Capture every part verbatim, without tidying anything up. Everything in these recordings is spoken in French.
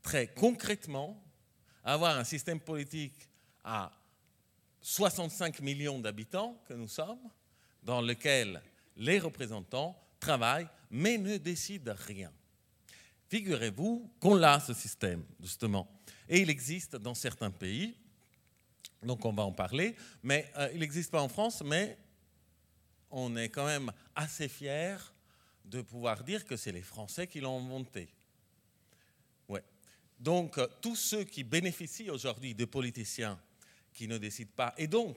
très concrètement avoir un système politique à soixante-cinq millions d'habitants que nous sommes, dans lequel les représentants travaillent mais ne décident rien. Figurez-vous qu'on a ce système, justement. Et il existe dans certains pays, donc on va en parler, mais euh, il n'existe pas en France, mais on est quand même assez fiers de pouvoir dire que c'est les Français qui l'ont inventé. Ouais. Donc, euh, tous ceux qui bénéficient aujourd'hui de politiciens qui ne décident pas, et donc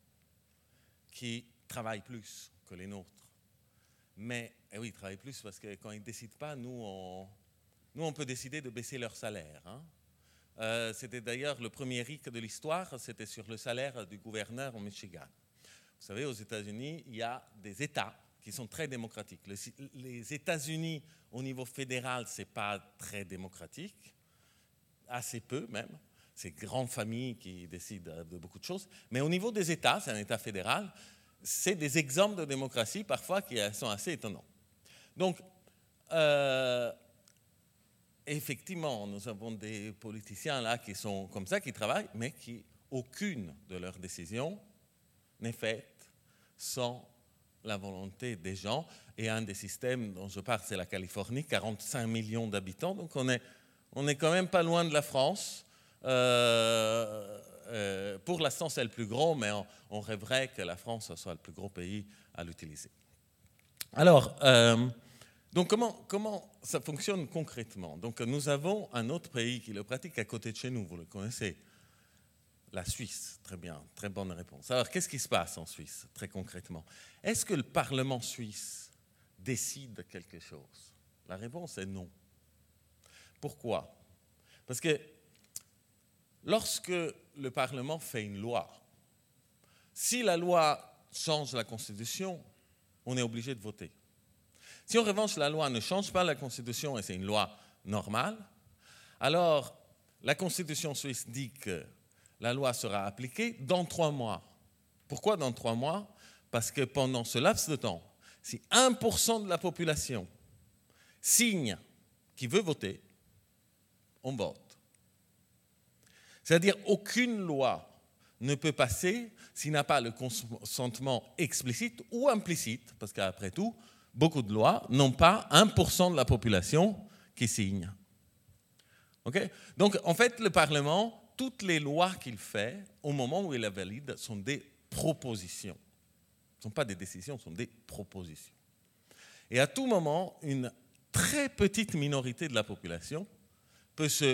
qui travaillent plus que les nôtres. Mais, eh oui, ils travaillent plus parce que quand ils ne décident pas, nous, on, nous, on peut décider de baisser leur salaire. Hein. Euh, c'était d'ailleurs le premier R I C de l'histoire, c'était sur le salaire du gouverneur au Michigan. Vous savez, aux États-Unis, il y a des États qui sont très démocratiques. Les, les États-Unis, au niveau fédéral, ce n'est pas très démocratique, assez peu même. C'est grandes familles qui décident de beaucoup de choses. Mais au niveau des États, c'est un État fédéral, c'est des exemples de démocratie parfois qui sont assez étonnants. Donc, euh, effectivement, nous avons des politiciens là qui sont comme ça, qui travaillent, mais qui, aucune de leurs décisions n'est faite sans la volonté des gens. Et un des systèmes dont je parle, c'est la Californie, quarante-cinq millions d'habitants. Donc, on est, on est quand même pas loin de la France. Euh, euh, pour l'instant, c'est le plus gros, mais on, on rêverait que la France soit le plus gros pays à l'utiliser. Alors, euh, donc comment, comment ça fonctionne concrètement? Donc, nous avons un autre pays qui le pratique à côté de chez nous, vous le connaissez, la Suisse. Très bien, très bonne réponse. Alors, qu'est-ce qui se passe en Suisse, très concrètement? Est-ce que le Parlement suisse décide quelque chose? La réponse est non. Pourquoi? Parce que lorsque le Parlement fait une loi, si la loi change la Constitution, on est obligé de voter. Si en revanche la loi ne change pas la Constitution et c'est une loi normale, alors la Constitution suisse dit que la loi sera appliquée dans trois mois. Pourquoi dans trois mois? Parce que pendant ce laps de temps, si un pour cent de la population signe qu'il veut voter, on vote. C'est-à-dire aucune loi ne peut passer s'il n'a pas le consentement explicite ou implicite, parce qu'après tout, beaucoup de lois n'ont pas un pour cent de la population qui signe. Okay? Donc, en fait, le Parlement, toutes les lois qu'il fait, au moment où il les valide, sont des propositions. Ce ne sont pas des décisions, ce sont des propositions. Et à tout moment, une très petite minorité de la population peut se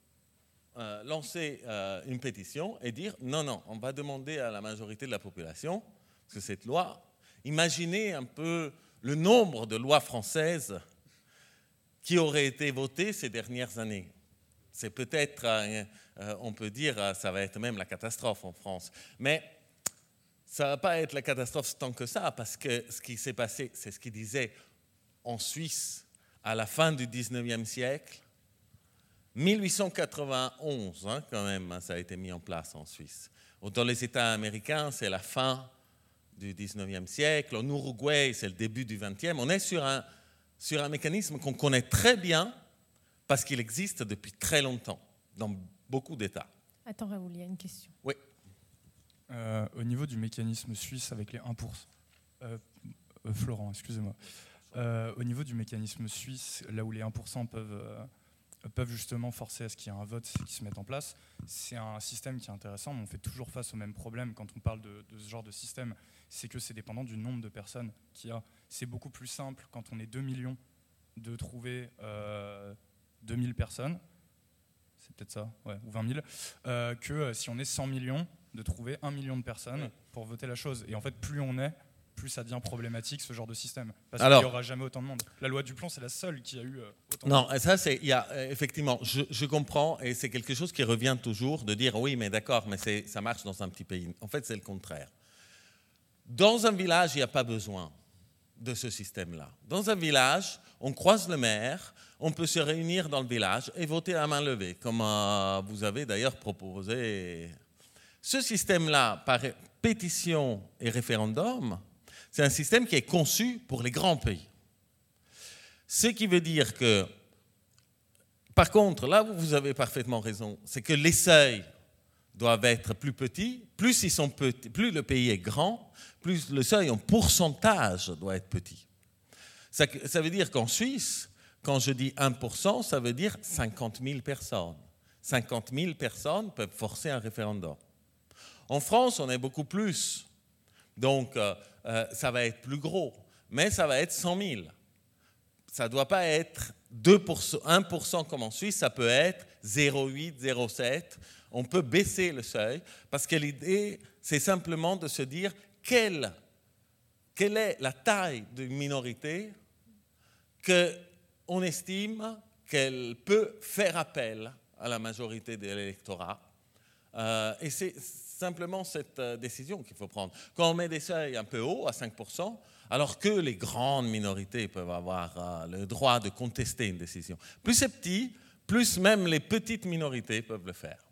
euh, lancer euh, une pétition et dire non, non, on va demander à la majorité de la population, parce que cette loi, imaginez un peu le nombre de lois françaises qui auraient été votées ces dernières années. C'est peut-être, euh, euh, on peut dire, euh, ça va être même la catastrophe en France. Mais ça ne va pas être la catastrophe tant que ça, parce que ce qui s'est passé, c'est ce qu'il disait en Suisse à la fin du dix-neuvième siècle. mille huit cent quatre-vingt-onze, hein, quand même, ça a été mis en place en Suisse. Dans les États américains, c'est la fin du dix-neuvième siècle. En Uruguay, c'est le début du vingtième. On est sur un, sur un mécanisme qu'on connaît très bien parce qu'il existe depuis très longtemps dans beaucoup d'États. Attends, Raoul, il y a une question. Oui. Euh, au niveau du mécanisme suisse avec les un pour cent, euh, euh, Florent, excusez-moi. Euh, au niveau du mécanisme suisse, là où les un pour cent peuvent, euh, peuvent justement forcer à ce qu'il y ait un vote qui se mette en place, c'est un système qui est intéressant, mais on fait toujours face au même problème quand on parle de, de ce genre de système, c'est que c'est dépendant du nombre de personnes qu'il y a. C'est beaucoup plus simple quand on est deux millions de trouver euh, deux mille personnes, c'est peut-être ça, ouais, ou vingt mille, euh, que euh, si on est cent millions, de trouver un million de personnes pour voter la chose. Et en fait, plus on est, plus ça devient problématique, ce genre de système. Parce qu'il n'y aura jamais autant de monde. La loi Duplon, c'est la seule qui a eu euh, autant non, de monde. Non, ça, c'est, il y a, effectivement, je, je comprends, et c'est quelque chose qui revient toujours, de dire, oui, mais d'accord, mais c'est, ça marche dans un petit pays. En fait, c'est le contraire. Dans un village, il n'y a pas besoin de ce système-là. Dans un village, on croise le maire, on peut se réunir dans le village et voter à main levée, comme euh, vous avez d'ailleurs proposé. Ce système-là, par pétition et référendum, c'est un système qui est conçu pour les grands pays. Ce qui veut dire que Par contre, là où vous avez parfaitement raison, c'est que les seuils doivent être plus petits. Plus, ils sont petits, plus le pays est grand, plus le seuil en pourcentage doit être petit. Ça, ça veut dire qu'en Suisse, quand je dis un pour cent, ça veut dire cinquante mille personnes. cinquante mille personnes peuvent forcer un référendum. En France, on est beaucoup plus. Donc, euh, euh, ça va être plus gros. Mais ça va être cent mille. Ça ne doit pas être deux pour cent, un pour cent comme en Suisse, ça peut être zéro virgule huit, zéro virgule sept. On peut baisser le seuil parce que l'idée, c'est simplement de se dire quelle, quelle est la taille d'une minorité qu'on estime qu'elle peut faire appel à la majorité de l'électorat. Euh, et c'est simplement cette euh, décision qu'il faut prendre. Quand on met des seuils un peu hauts, à cinq pour cent, alors que les grandes minorités peuvent avoir euh, le droit de contester une décision. Plus c'est petit, plus même les petites minorités peuvent le faire.